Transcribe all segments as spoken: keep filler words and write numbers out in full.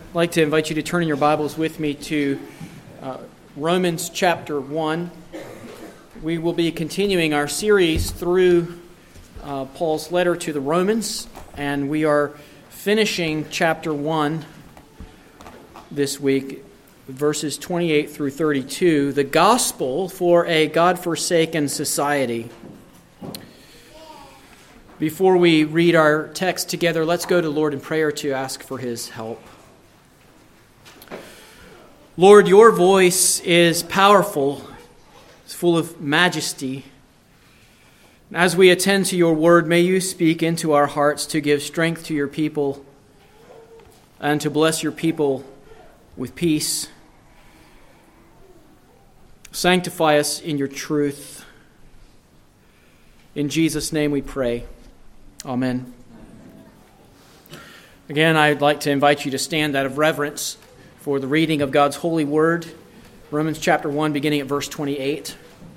I'd like to invite you to turn in your Bibles with me to uh, Romans chapter one. We will be continuing our series through uh, Paul's letter to the Romans, and we are finishing chapter one this week, verses twenty-eight through thirty-two, the gospel for a God-forsaken society. Before we read our text together, let's go to the Lord in prayer to ask for His help. Lord, your voice is powerful, it's full of majesty. As we attend to your word, may you speak into our hearts to give strength to your people and to bless your people with peace. Sanctify us in your truth. In Jesus' name we pray. Amen. Again, I'd like to invite you to stand out of reverence for the reading of God's holy word, Romans chapter one, beginning at verse twenty-eight.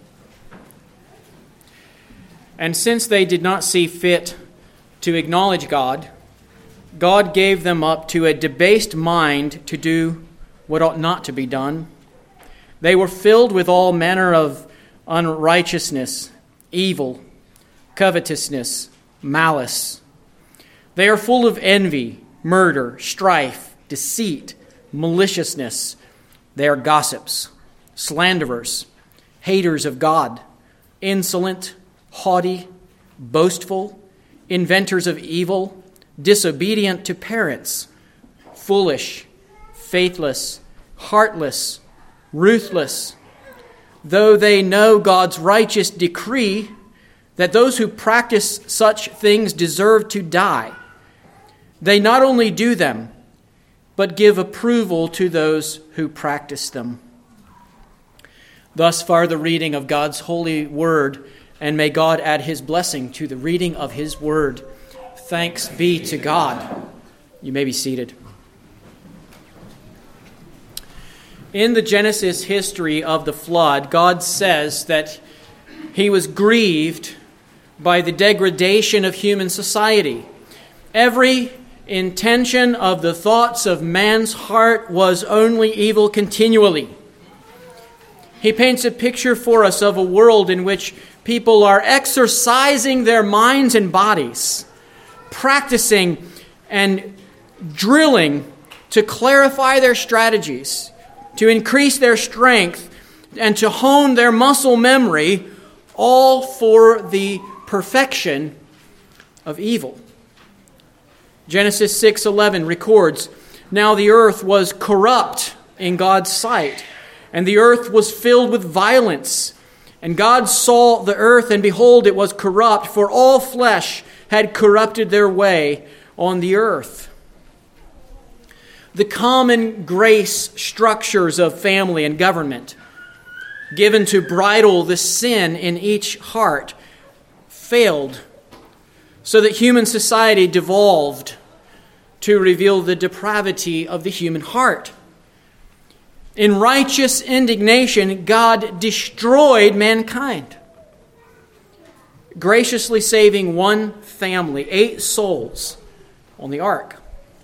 And since they did not see fit to acknowledge God, God gave them up to a debased mind to do what ought not to be done. They were filled with all manner of unrighteousness, evil, covetousness, malice. They are full of envy, murder, strife, deceit, maliciousness. They are gossips, slanderers, haters of God, insolent, haughty, boastful, inventors of evil, disobedient to parents, foolish, faithless, heartless, ruthless. Though they know God's righteous decree that those who practice such things deserve to die, they not only do them, but give approval to those who practice them. Thus far the reading of God's holy word, and may God add his blessing to the reading of his word. Thanks be to God. You may be seated. In the Genesis history of the flood, God says that he was grieved by the degradation of human society. Every intention of the thoughts of man's heart was only evil continually. He paints a picture for us of a world in which people are exercising their minds and bodies, practicing and drilling to clarify their strategies, to increase their strength, and to hone their muscle memory, all for the perfection of evil. Genesis six eleven records, "Now the earth was corrupt in God's sight, and the earth was filled with violence. And God saw the earth, and behold, it was corrupt, for all flesh had corrupted their way on the earth." The common grace structures of family and government, given to bridle the sin in each heart, failed, so that human society devolved to reveal the depravity of the human heart. In righteous indignation, God destroyed mankind, graciously saving one family, eight souls, on the ark.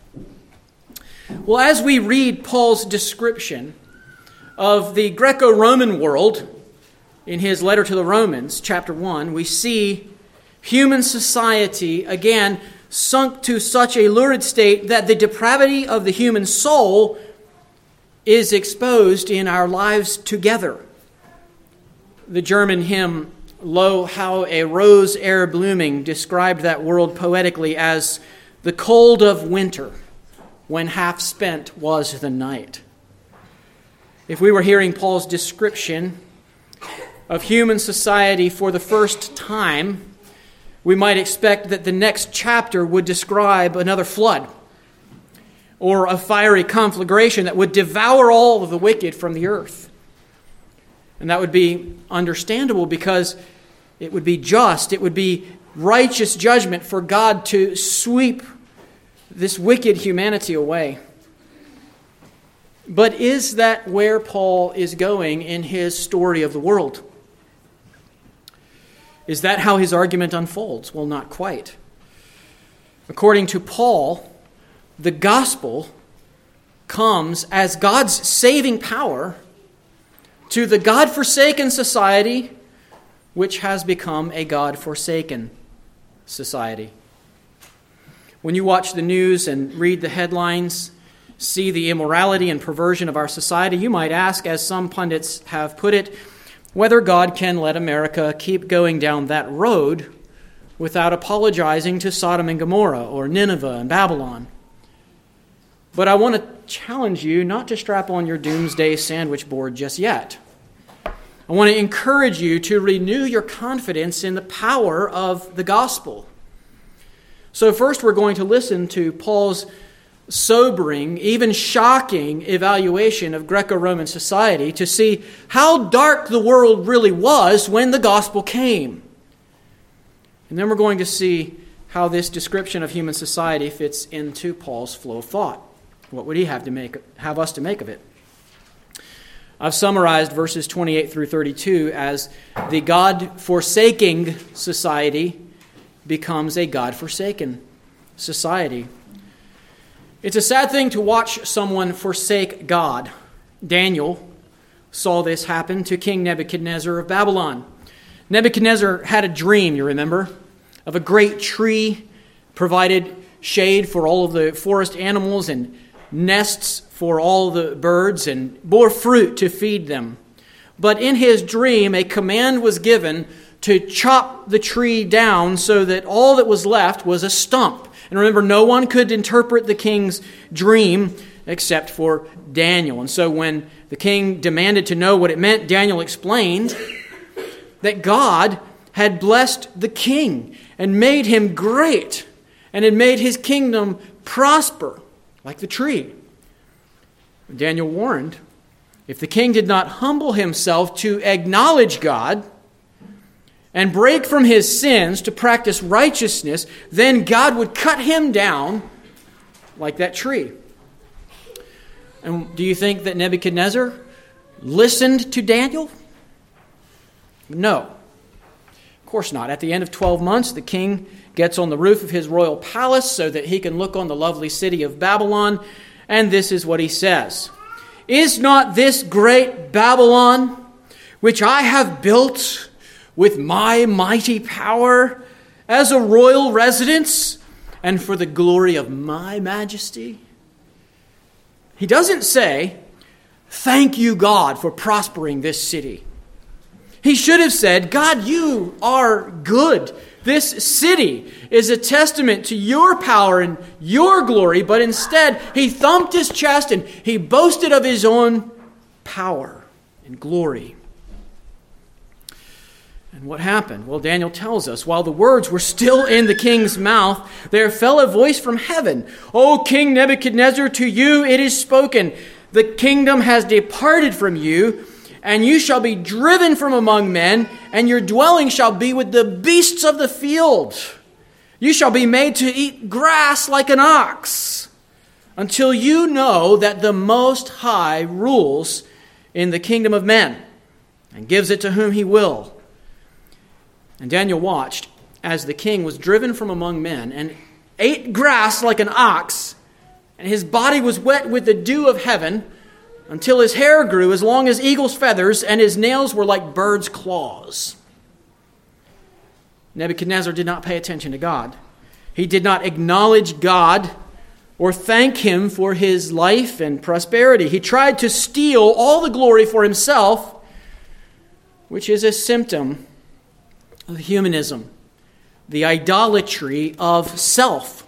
Well, as we read Paul's description of the Greco-Roman world in his letter to the Romans, chapter one, we see human society, again, sunk to such a lurid state that the depravity of the human soul is exposed in our lives together. The German hymn, "Lo, how a rose ere blooming," described that world poetically as the cold of winter, when half spent was the night. If we were hearing Paul's description of human society for the first time, we might expect that the next chapter would describe another flood or a fiery conflagration that would devour all of the wicked from the earth. And that would be understandable because it would be just, it would be righteous judgment for God to sweep this wicked humanity away. But is that where Paul is going in his story of the world? Is that how his argument unfolds? Well, not quite. According to Paul, the gospel comes as God's saving power to the God-forsaken society, which has become a God-forsaken society. When you watch the news and read the headlines, see the immorality and perversion of our society, you might ask, as some pundits have put it, whether God can let America keep going down that road without apologizing to Sodom and Gomorrah or Nineveh and Babylon. But I want to challenge you not to strap on your doomsday sandwich board just yet. I want to encourage you to renew your confidence in the power of the gospel. So first we're going to listen to Paul's sobering, even shocking evaluation of Greco-Roman society to see how dark the world really was when the gospel came. And then we're going to see how this description of human society fits into Paul's flow of thought. What would he have to make have us to make of it? I've summarized verses twenty-eight through thirty-two as the God-forsaking society becomes a God-forsaken society. It's a sad thing to watch someone forsake God. Daniel saw this happen to King Nebuchadnezzar of Babylon. Nebuchadnezzar had a dream, you remember, of a great tree, provided shade for all of the forest animals and nests for all the birds, and bore fruit to feed them. But in his dream, a command was given to chop the tree down so that all that was left was a stump. And remember, no one could interpret the king's dream except for Daniel. And so when the king demanded to know what it meant, Daniel explained that God had blessed the king and made him great and had made his kingdom prosper like the tree. Daniel warned, if the king did not humble himself to acknowledge God and break from his sins to practice righteousness, then God would cut him down like that tree. And do you think that Nebuchadnezzar listened to Daniel? No. Of course not. At the end of twelve months, the king gets on the roof of his royal palace so that he can look on the lovely city of Babylon, and this is what he says. Is not this great Babylon, which I have built with my mighty power as a royal residence and for the glory of my majesty? He doesn't say, thank you, God, for prospering this city. He should have said, God, you are good. This city is a testament to your power and your glory, but instead he thumped his chest and he boasted of his own power and glory. And what happened? Well, Daniel tells us, while the words were still in the king's mouth, there fell a voice from heaven. O King Nebuchadnezzar, to you it is spoken, the kingdom has departed from you, and you shall be driven from among men, and your dwelling shall be with the beasts of the field. You shall be made to eat grass like an ox, until you know that the Most High rules in the kingdom of men, and gives it to whom he will. And Daniel watched as the king was driven from among men, and ate grass like an ox, and his body was wet with the dew of heaven, until his hair grew as long as eagle's feathers, and his nails were like birds' claws. Nebuchadnezzar did not pay attention to God. He did not acknowledge God or thank him for his life and prosperity. He tried to steal all the glory for himself, which is a symptom of humanism, the idolatry of self.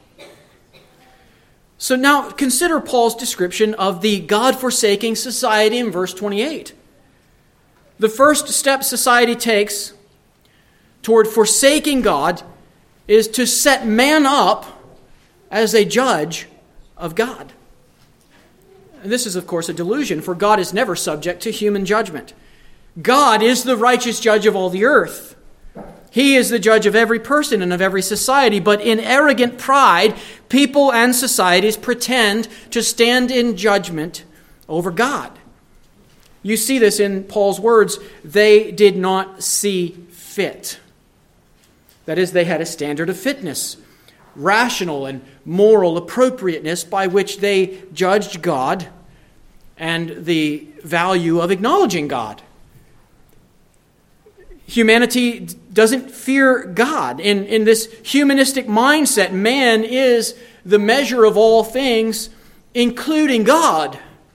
So now consider Paul's description of the God-forsaking society in verse twenty-eight. The first step society takes toward forsaking God is to set man up as a judge of God. And this is, of course, a delusion, for God is never subject to human judgment. God is the righteous judge of all the earth. He is the judge of every person and of every society, but in arrogant pride, people and societies pretend to stand in judgment over God. You see this in Paul's words, they did not see fit. That is, they had a standard of fitness, rational and moral appropriateness by which they judged God and the value of acknowledging God. Humanity doesn't fear God. In, in this humanistic mindset, man is the measure of all things, including God.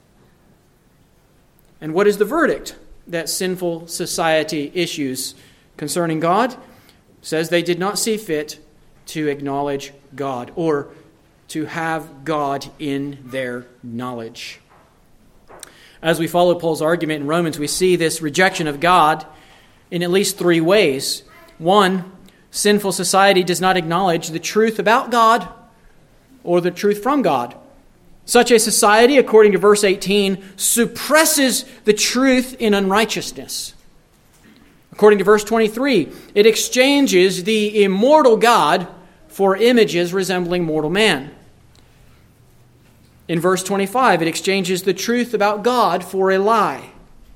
And what is the verdict that sinful society issues concerning God? It says they did not see fit to acknowledge God or to have God in their knowledge. As we follow Paul's argument in Romans, we see this rejection of God in at least three ways. One, sinful society does not acknowledge the truth about God or the truth from God. Such a society, according to verse eighteen, suppresses the truth in unrighteousness. According to verse twenty-three, it exchanges the immortal God for images resembling mortal man. In verse twenty-five, it exchanges the truth about God for a lie.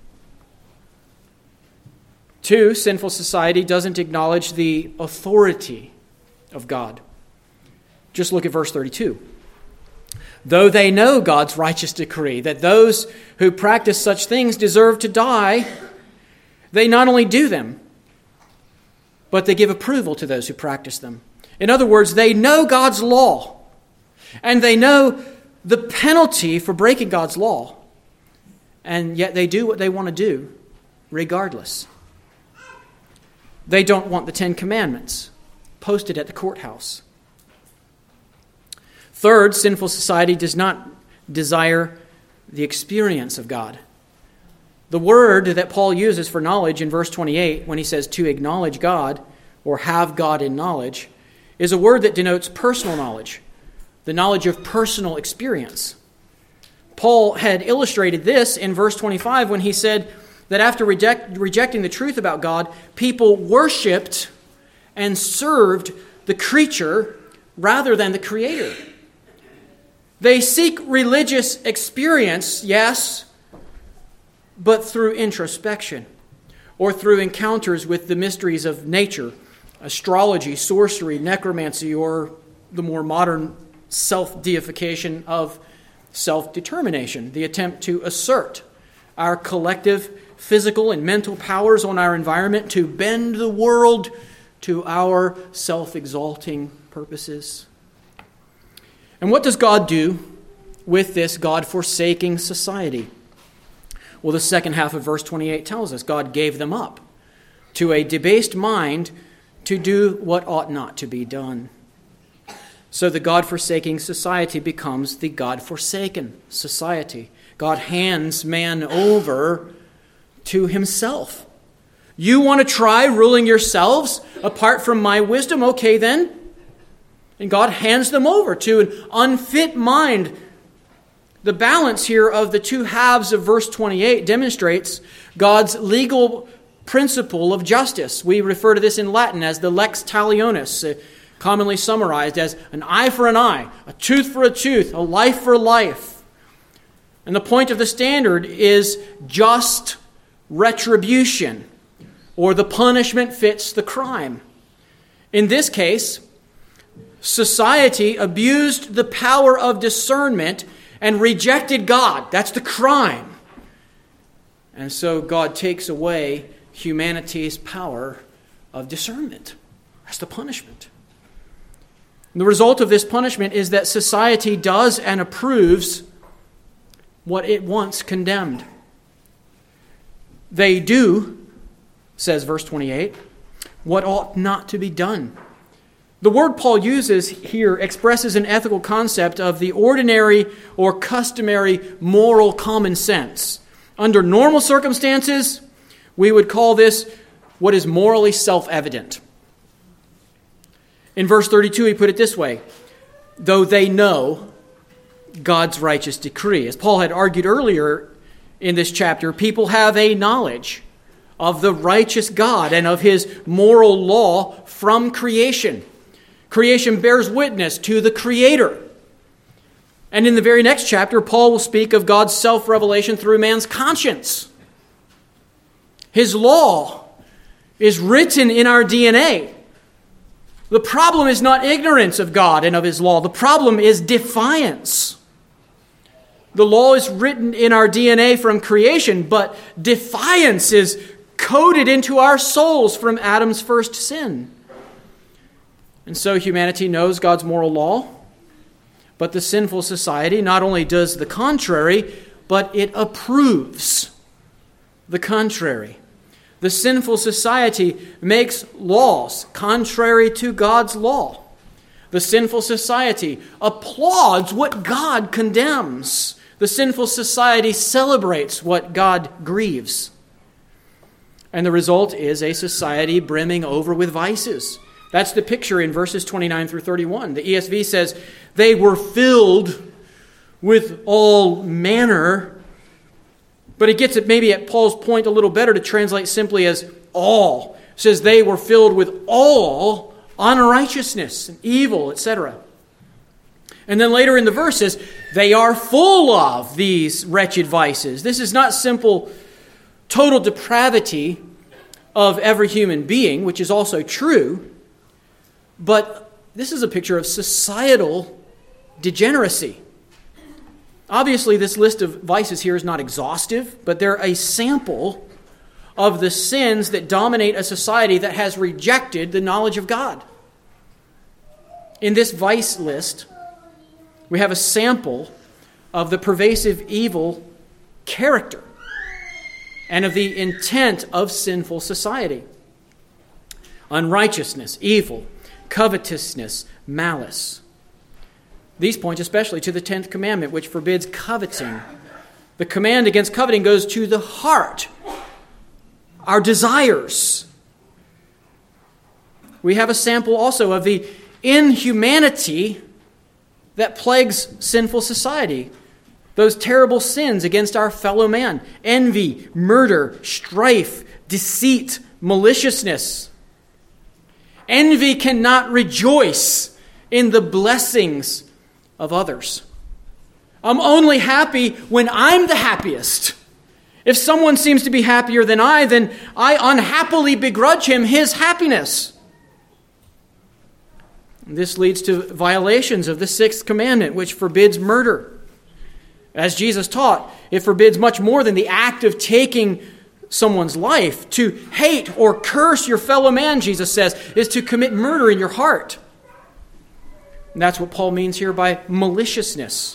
Two, sinful society doesn't acknowledge the authority of God. Just look at verse thirty-two. Though they know God's righteous decree that those who practice such things deserve to die, they not only do them, but they give approval to those who practice them. In other words, they know God's law, and they know the penalty for breaking God's law, and yet they do what they want to do regardless. They don't want the Ten Commandments posted at the courthouse. Third, sinful society does not desire the experience of God. The word that Paul uses for knowledge in verse twenty-eight, when he says to acknowledge God or have God in knowledge, is a word that denotes personal knowledge, the knowledge of personal experience. Paul had illustrated this in verse twenty-five when he said that after reject, rejecting the truth about God, people worshipped and served the creature rather than the Creator. They seek religious experience, yes, but through introspection or through encounters with the mysteries of nature, astrology, sorcery, necromancy, or the more modern self-deification of self-determination, the attempt to assert our collective physical and mental powers on our environment to bend the world to our self-exalting purposes. And what does God do with this God-forsaking society? Well, the second half of verse twenty-eight tells us God gave them up to a debased mind to do what ought not to be done. So the God-forsaking society becomes the God-forsaken society. God hands man over to himself. You want to try ruling yourselves apart from my wisdom? Okay, then. And God hands them over to an unfit mind. The balance here of the two halves of verse twenty-eight demonstrates God's legal principle of justice. We refer to this in Latin as the lex talionis, commonly summarized as an eye for an eye, a tooth for a tooth, a life for life. And the point of the standard is just retribution, or the punishment fits the crime. In this case, society abused the power of discernment and rejected God. That's the crime. And so God takes away humanity's power of discernment. That's the punishment. And the result of this punishment is that society does and approves what it once condemned. They do, says verse twenty-eight, what ought not to be done. The word Paul uses here expresses an ethical concept of the ordinary or customary moral common sense. Under normal circumstances, we would call this what is morally self-evident. In verse thirty-two, he put it this way, though they know God's righteous decree. As Paul had argued earlier in this chapter, people have a knowledge of the righteous God and of his moral law from creation. Creation bears witness to the Creator. And in the very next chapter, Paul will speak of God's self-revelation through man's conscience. His law is written in our D N A. The problem is not ignorance of God and of his law. The problem is defiance. The law is written in our D N A from creation, but defiance is coded into our souls from Adam's first sin. And so humanity knows God's moral law, but the sinful society not only does the contrary, but it approves the contrary. The sinful society makes laws contrary to God's law. The sinful society applauds what God condemns. The sinful society celebrates what God grieves. And the result is a society brimming over with vices. That's the picture in verses twenty-nine through thirty-one. The E S V says, they were filled with all manner. But it gets it maybe at Paul's point a little better to translate simply as all. It says they were filled with all unrighteousness and evil, et cetera. And then later in the verse says, they are full of these wretched vices. This is not simple total depravity of every human being, which is also true, but this is a picture of societal degeneracy. Obviously, this list of vices here is not exhaustive, but they're a sample of the sins that dominate a society that has rejected the knowledge of God. In this vice list, we have a sample of the pervasive evil character and of the intent of sinful society. Unrighteousness, evil, covetousness, malice. These point especially to the tenth commandment, which forbids coveting. The command against coveting goes to the heart, our desires. We have a sample also of the inhumanity that plagues sinful society. Those terrible sins against our fellow man. Envy, murder, strife, deceit, maliciousness. Envy cannot rejoice in the blessings of others. I'm only happy when I'm the happiest. If someone seems to be happier than I, then I unhappily begrudge him his happiness. This leads to violations of the sixth commandment, which forbids murder. As Jesus taught, it forbids much more than the act of taking someone's life. To hate or curse your fellow man, Jesus says, is to commit murder in your heart. And that's what Paul means here by maliciousness.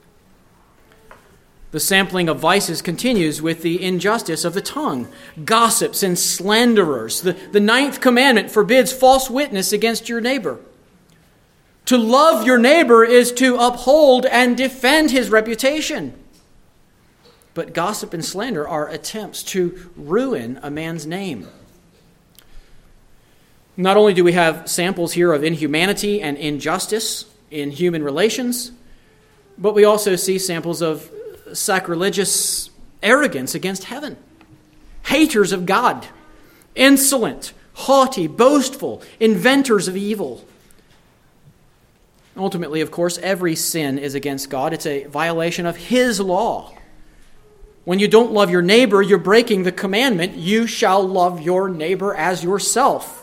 The sampling of vices continues with the injustice of the tongue. Gossips and slanderers. The, the ninth commandment forbids false witness against your neighbor. To love your neighbor is to uphold and defend his reputation. But gossip and slander are attempts to ruin a man's name. Not only do we have samples here of inhumanity and injustice in human relations, but we also see samples of sacrilegious arrogance against heaven. Haters of God, insolent, haughty, boastful, inventors of evil. Ultimately, of course, every sin is against God. It's a violation of His law. When you don't love your neighbor, you're breaking the commandment, you shall love your neighbor as yourself.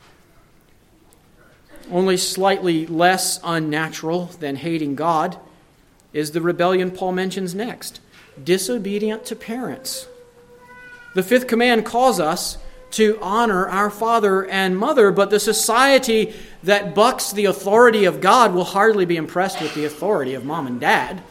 Only slightly less unnatural than hating God is the rebellion Paul mentions next, disobedient to parents. The fifth command calls us to honor our father and mother, but the society that bucks the authority of God will hardly be impressed with the authority of mom and dad.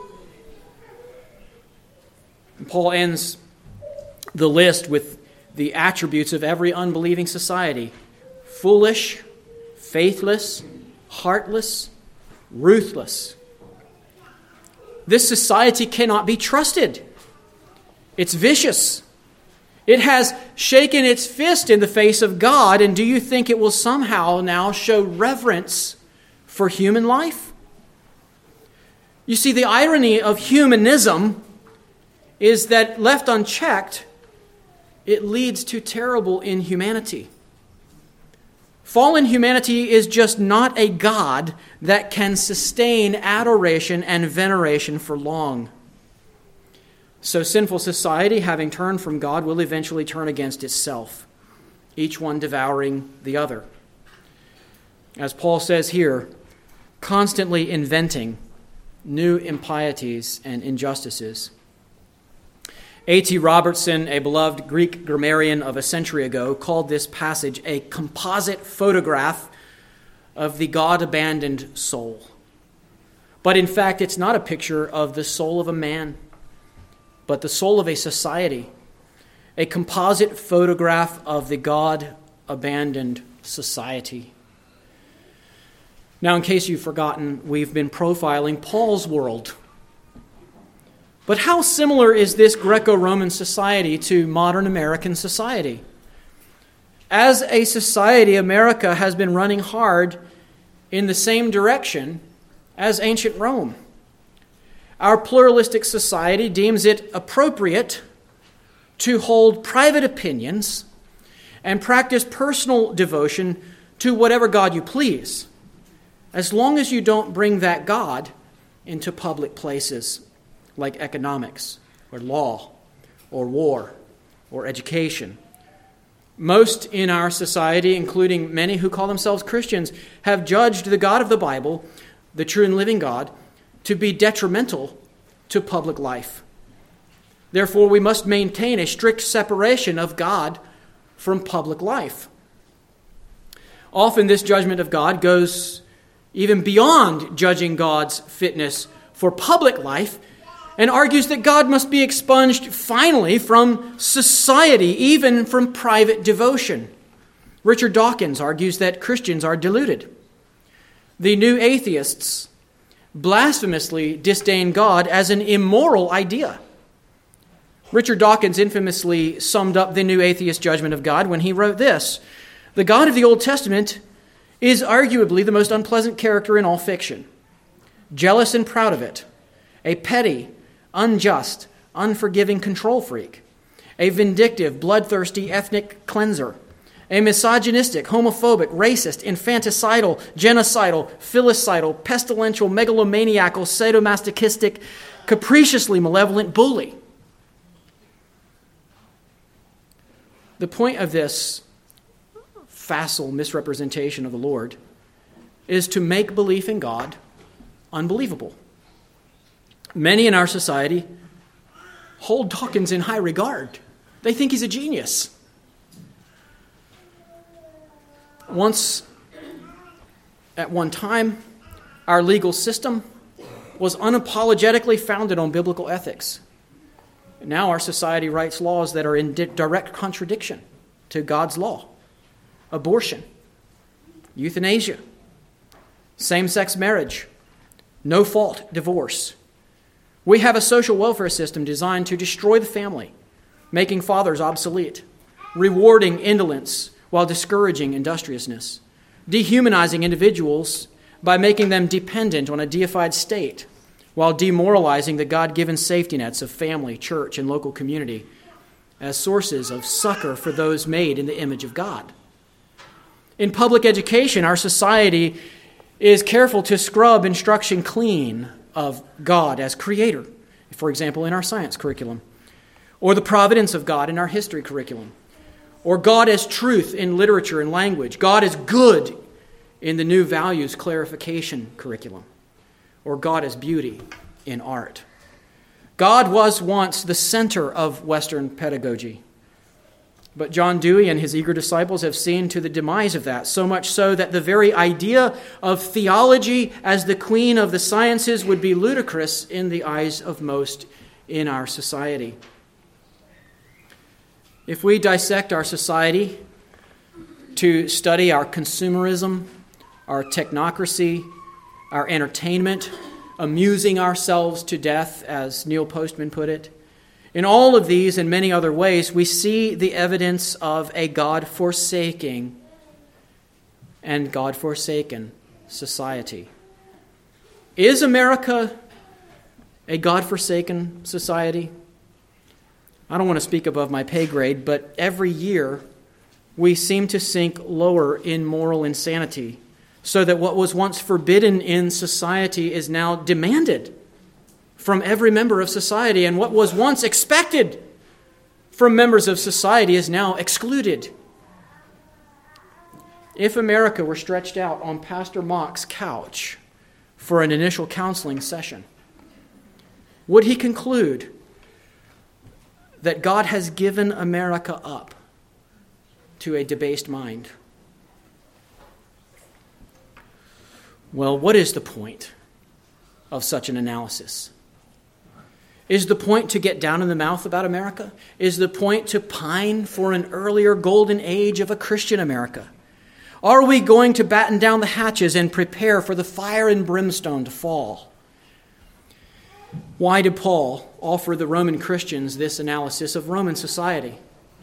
And Paul ends the list with the attributes of every unbelieving society: foolish, faithless, heartless, ruthless. This society cannot be trusted. It's vicious. It has shaken its fist in the face of God, and do you think it will somehow now show reverence for human life? You see, the irony of humanism is that left unchecked, it leads to terrible inhumanity. Fallen humanity is just not a God that can sustain adoration and veneration for long. So sinful society, having turned from God, will eventually turn against itself, each one devouring the other. as Paul says here, constantly inventing new impieties and injustices. A T Robertson, a beloved Greek grammarian of a century ago, called this passage a composite photograph of the God-abandoned soul. But in fact, it's not a picture of the soul of a man, but the soul of a society, a composite photograph of the God-abandoned society. Now, in case you've forgotten, we've been profiling Paul's world. But how similar is this Greco-Roman society to modern American society? As a society, America has been running hard in the same direction as ancient Rome. Our pluralistic society deems it appropriate to hold private opinions and practice personal devotion to whatever God you please, as long as you don't bring that God into public places like economics or law or war or education. Most in our society, including many who call themselves Christians, have judged the God of the Bible, the true and living God, to be detrimental to public life. Therefore, we must maintain a strict separation of God from public life. Often this judgment of God goes even beyond judging God's fitness for public life and argues that God must be expunged finally from society, even from private devotion. Richard Dawkins argues that Christians are deluded. The new atheists blasphemously disdain God as an immoral idea. Richard Dawkins infamously summed up the new atheist judgment of God when he wrote this: "The God of the Old Testament is arguably the most unpleasant character in all fiction. Jealous and proud of it, a petty, unjust, unforgiving control freak, a vindictive, bloodthirsty ethnic cleanser, a misogynistic, homophobic, racist, infanticidal, genocidal, filicidal, pestilential, megalomaniacal, sadomasochistic, capriciously malevolent bully." The point of this facile misrepresentation of the Lord is to make belief in God unbelievable. Many in our society hold Dawkins in high regard. They think he's a genius. Once, at one time, our legal system was unapologetically founded on biblical ethics. Now our society writes laws that are in di- direct contradiction to God's law. Abortion, euthanasia, same-sex marriage, no-fault divorce. We have a social welfare system designed to destroy the family, making fathers obsolete, rewarding indolence while discouraging industriousness, dehumanizing individuals by making them dependent on a deified state, while demoralizing the God-given safety nets of family, church, and local community as sources of succor for those made in the image of God. In public education, our society is careful to scrub instruction clean of God as creator, for example, in our science curriculum, or the providence of God in our history curriculum, or God as truth in literature and language, God as good in the new values clarification curriculum, or God as beauty in art. God was once the center of Western pedagogy. But John Dewey and his eager disciples have seen to the demise of that, so much so that the very idea of theology as the queen of the sciences would be ludicrous in the eyes of most in our society. If we dissect our society to study our consumerism, our technocracy, our entertainment, amusing ourselves to death, as Neil Postman put it, in all of these and many other ways, we see the evidence of a God-forsaking and God-forsaken society. Is America a God-forsaken society? I don't want to speak above my pay grade, but every year we seem to sink lower in moral insanity, so that what was once forbidden in society is now demanded from every member of society, and what was once expected from members of society is now excluded. if America were stretched out on Pastor Mock's couch for an initial counseling session, would he conclude that God has given America up to a debased mind? Well, what is the point of such an analysis? Is the point to get down in the mouth about America? Is the point to pine for an earlier golden age of a Christian America? Are we going to batten down the hatches and prepare for the fire and brimstone to fall? Why did Paul offer the Roman Christians this analysis of Roman society?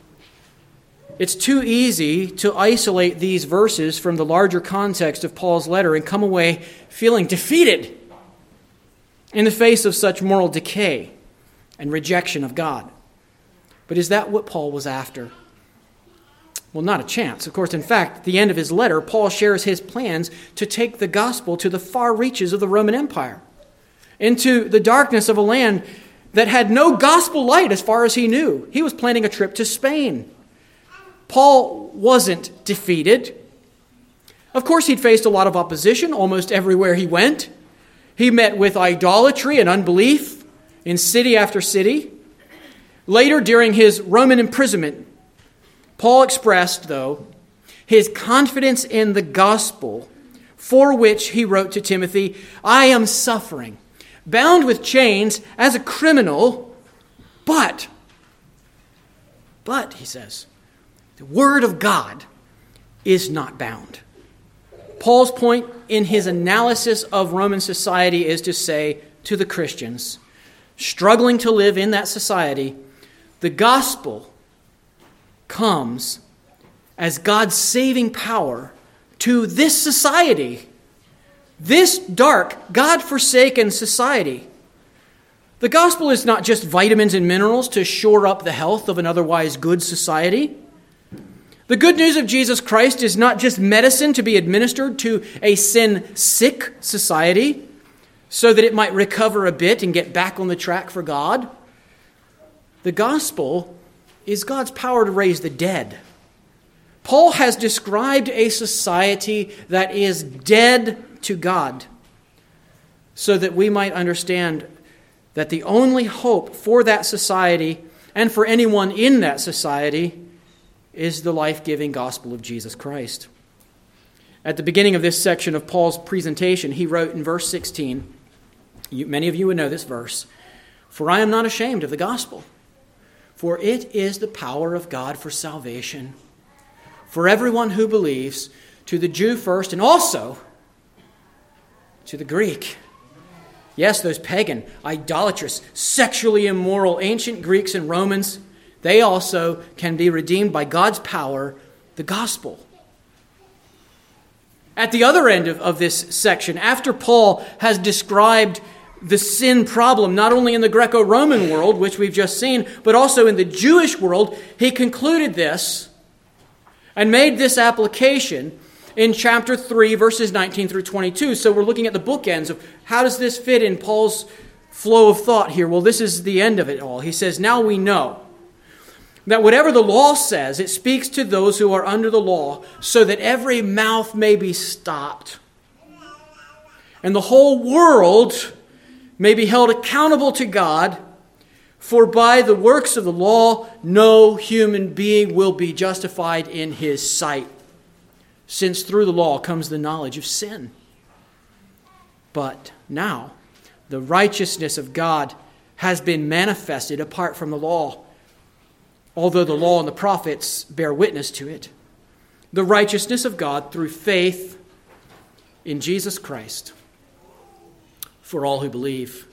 It's too easy to isolate these verses from the larger context of Paul's letter and come away feeling defeated in the face of such moral decay and rejection of God. But is that what Paul was after? Well, not a chance. Of course, in fact, at the end of his letter, Paul shares his plans to take the gospel to the far reaches of the Roman Empire, into the darkness of a land that had no gospel light as far as he knew. He was planning a trip to Spain. Paul wasn't defeated. Of course, he'd faced a lot of opposition almost everywhere he went. He met with idolatry and unbelief in city after city. Later, during his Roman imprisonment, Paul expressed, though, his confidence in the gospel, for which he wrote to Timothy, "I am suffering, bound with chains as a criminal, but, but, he says, the word of God is not bound." Paul's point in his analysis of Roman society is to say to the Christians struggling to live in that society, the gospel comes as God's saving power to this society, this dark, God-forsaken society. The gospel is not just vitamins and minerals to shore up the health of an otherwise good society. The good news of Jesus Christ is not just medicine to be administered to a sin-sick society so that it might recover a bit and get back on the track for God. The gospel is God's power to raise the dead. Paul has described a society that is dead to God so that we might understand that the only hope for that society and for anyone in that society is the life-giving gospel of Jesus Christ. At the beginning of this section of Paul's presentation, he wrote in verse sixteen, you, many of you would know this verse, "For I am not ashamed of the gospel, for it is the power of God for salvation, for everyone who believes, to the Jew first and also to the Greek." Yes, those pagan, idolatrous, sexually immoral ancient Greeks and Romans, they also can be redeemed by God's power, the gospel. At the other end of, of this section, after Paul has described the sin problem, not only in the Greco-Roman world, which we've just seen, but also in the Jewish world, he concluded this and made this application in chapter three, verses nineteen through twenty-two. So we're looking at the bookends of how does this fit in Paul's flow of thought here? Well, this is the end of it all. He says, "Now we know that whatever the law says, it speaks to those who are under the law, so that every mouth may be stopped, and the whole world may be held accountable to God, for by the works of the law, no human being will be justified in his sight, since through the law comes the knowledge of sin. But now, the righteousness of God has been manifested apart from the law, although the law and the prophets bear witness to it. The righteousness of God through faith in Jesus Christ for all who believe."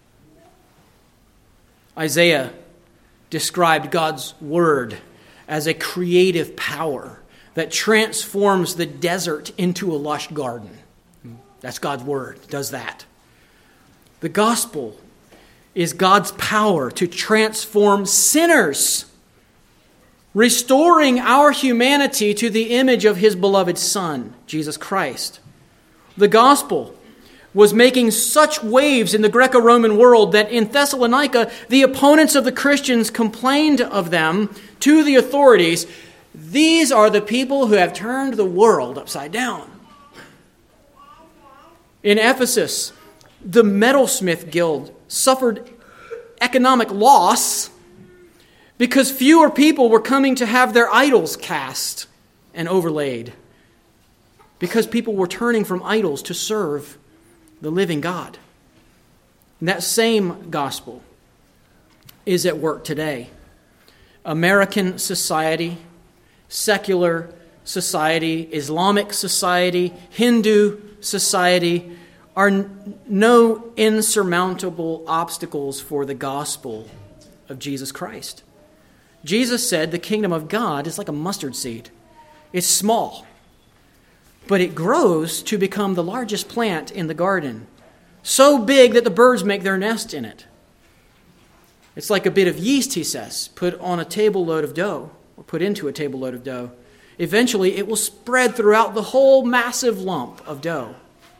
Isaiah described God's word as a creative power that transforms the desert into a lush garden. That's God's word. It does that. The gospel is God's power to transform sinners, restoring our humanity to the image of his beloved Son, Jesus Christ. The gospel was making such waves in the Greco-Roman world that in Thessalonica, the opponents of the Christians complained of them to the authorities These are the people who have turned the world upside down. In Ephesus, the metalsmith guild suffered economic loss because fewer people were coming to have their idols cast and overlaid. Because people were turning from idols to serve the living God. And that same gospel is at work today. American society, secular society, Islamic society, Hindu society are n- no insurmountable obstacles for the gospel of Jesus Christ. Jesus said the kingdom of God is like a mustard seed. It's small, but it grows to become the largest plant in the garden, so big that the birds make their nest in it. It's like a bit of yeast, he says, put on a table load of dough, or put into a table load of dough. Eventually, it will spread throughout the whole massive lump of dough.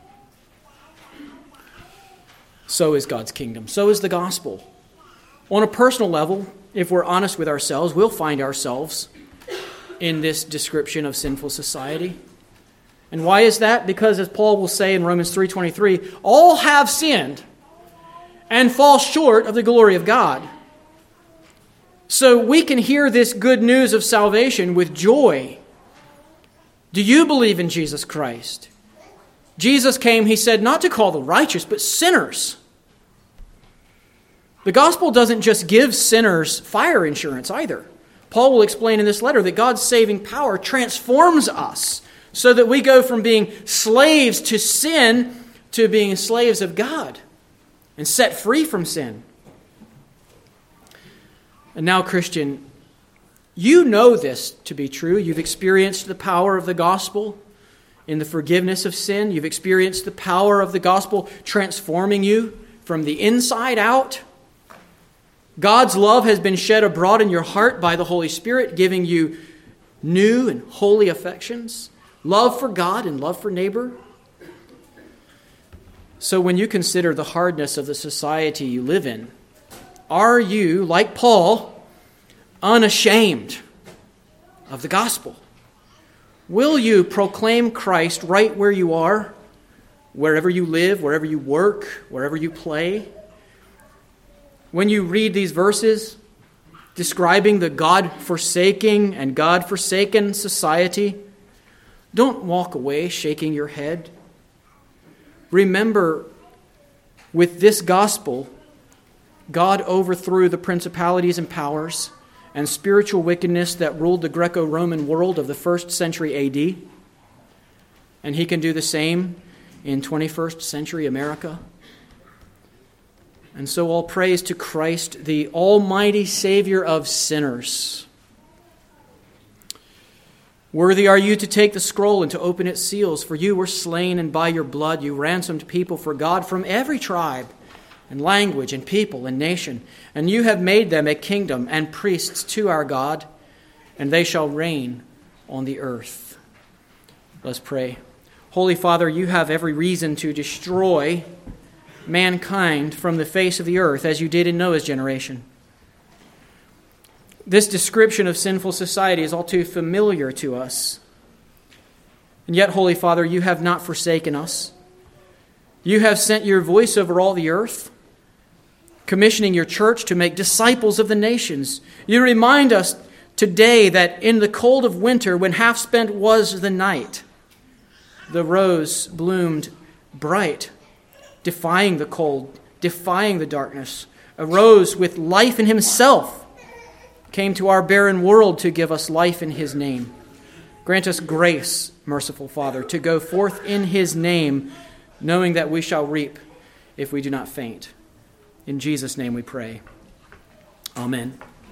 So is God's kingdom. So is the gospel. On a personal level, if we're honest with ourselves, we'll find ourselves in this description of sinful society. And why is that? Because, as Paul will say in Romans three twenty-three, all have sinned and fall short of the glory of God. So we can hear this good news of salvation with joy. Do you believe in Jesus Christ? Jesus came, he said, not to call the righteous, but sinners. The gospel doesn't just give sinners fire insurance either. Paul will explain in this letter that God's saving power transforms us so that we go from being slaves to sin to being slaves of God and set free from sin. And now, Christian, you know this to be true. You've experienced the power of the gospel in the forgiveness of sin. You've experienced the power of the gospel transforming you from the inside out. God's love has been shed abroad in your heart by the Holy Spirit, giving you new and holy affections, love for God and love for neighbor. So when you consider the hardness of the society you live in, are you, like Paul, unashamed of the gospel? Will you proclaim Christ right where you are, wherever you live, wherever you work, wherever you play? When you read these verses describing the God-forsaking and God-forsaken society, don't walk away shaking your head. Remember, with this gospel, God overthrew the principalities and powers and spiritual wickedness that ruled the Greco-Roman world of the first century A D. And he can do the same in twenty-first century America. And so all praise to Christ, the almighty Savior of sinners. Worthy are you to take the scroll and to open its seals, for you were slain, and by your blood you ransomed people for God from every tribe and language and people and nation. And you have made them a kingdom and priests to our God, and they shall reign on the earth. Let's pray. Holy Father, you have every reason to destroy mankind from the face of the earth, as you did in Noah's generation. This description of sinful society is all too familiar to us. And yet, Holy Father, you have not forsaken us. You have sent your voice over all the earth, commissioning your church to make disciples of the nations. You remind us today that in the cold of winter, when half spent was the night, the rose bloomed bright, defying the cold, defying the darkness. A rose with life in himself came to our barren world to give us life in his name. Grant us grace, merciful Father, to go forth in his name, knowing that we shall reap if we do not faint. In Jesus' name we pray. Amen.